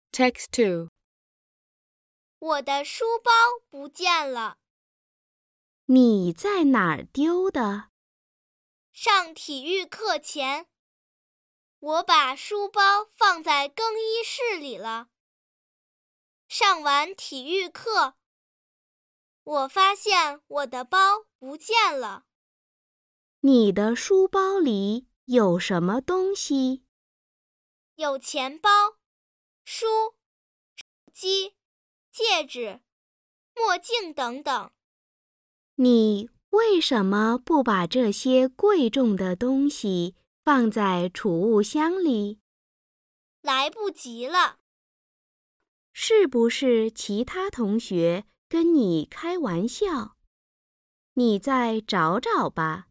Text 2. 我的书包不见了。 你在哪儿丢的？ 上体育课前，我把书包放在更衣室里了。上完体育课，我发现我的包不见了。 你的书包里有什么东西？ 有钱包、书、手机、戒指、墨镜等等。 你为什么不把这些贵重的东西放在储物箱里？ 来不及了。 是不是其他同学跟你开玩笑？你再找找吧。